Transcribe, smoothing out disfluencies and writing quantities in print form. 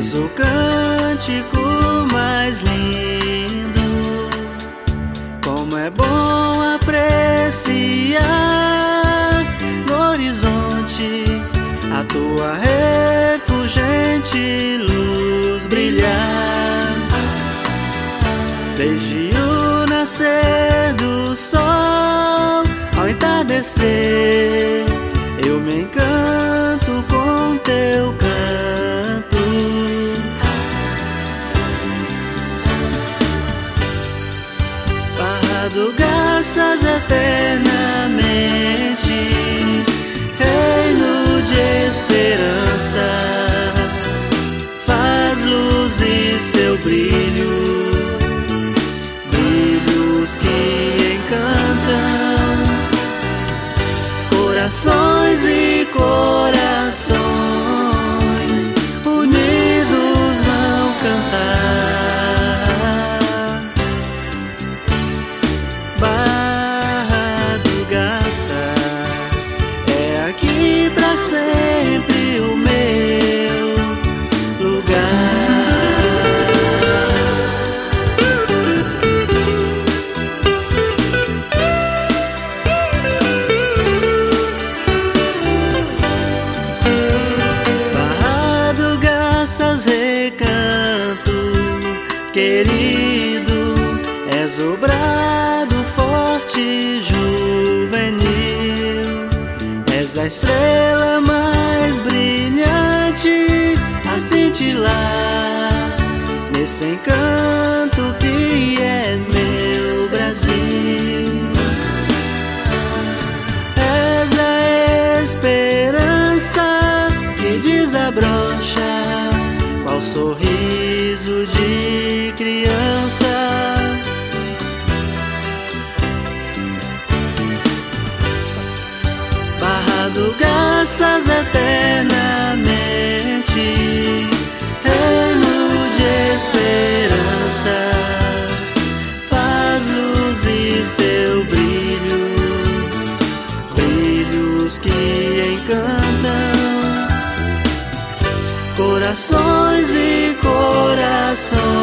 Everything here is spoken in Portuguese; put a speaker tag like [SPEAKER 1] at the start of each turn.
[SPEAKER 1] És o cântico mais lindo. Como é bom apreciar no horizonte a tua refulgente luz brilhar. Desde o nascer do sol ao entardecer, eu me encanto com teu canto. Barra do Garças eternamente, reino de esperança, faz luz e seu brilho, brilhos que encantam corações e corações unidos vão cantar. Barra do Garças é aqui pra sempre o meu lugar. Recanto, querido, és o brado forte juvenil, és a estrela mais brilhante a cintilar nesse encanto que é meu Brasil. És a esperança que desabrocha qual sorriso de criança. Barra do Garças eternamente, reino de esperança, faz luz e seu brilho, brilhos que encantam corações e corações